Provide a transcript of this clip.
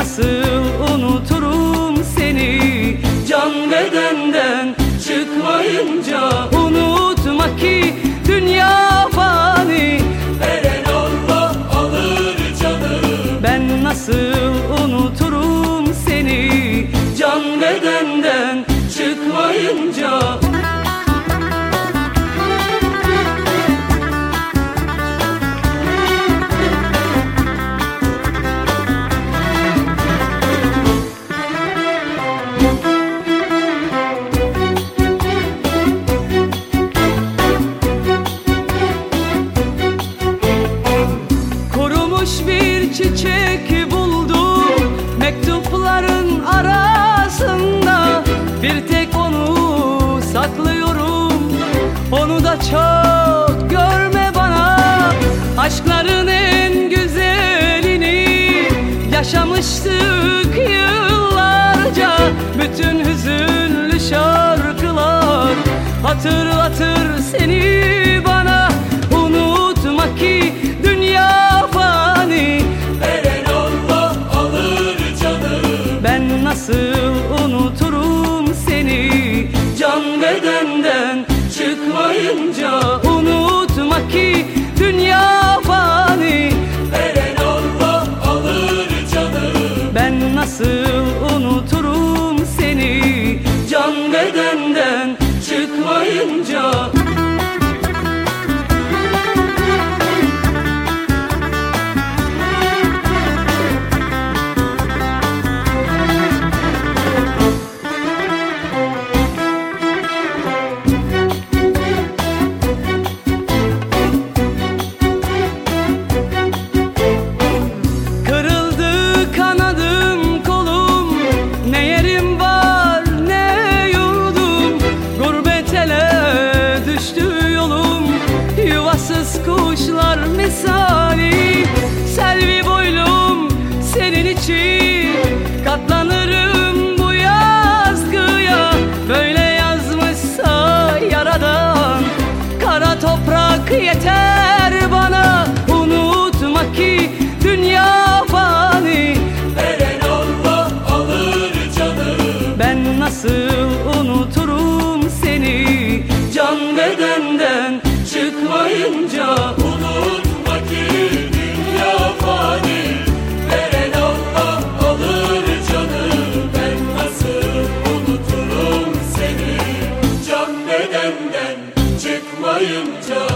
nasıl unuturum seni, can bedenden çıkmayınca. Unutma ki dünya fani, veren Allah alır canım. ben nasıl unuturum seni, can bedenden çıkmayınca. Bir çiçek buldum mektupların arasında, bir tek onu saklıyorum, onu da çok görme bana. Aşkların en güzelini yaşamıştık yıllarca, bütün hüzünlü şarkılar hatırlatır seni bana. Unutma ki dünya fani, veren Allah alır canım. ben nasıl unuturum seni, can bedenden çıkmayınca. Unutma ki dünya fani, veren Allah alır canım. ben nasıl unuturum seni, can bedenden çıkmayınca. Kuşlar misali, selvi boylum senin için, katlanırım bu yazgıya. Böyle yazmışsa yaradan, kara toprak yeter bana. Unutma ki dünya fani, veren Allah alır canım. ben nasıl unuturum seni, can bedenden çıkmayınca. Unutma ki dünya fani, veren Allah alır canım. Ben nasıl unuturum seni, can bedenden çıkmayınca.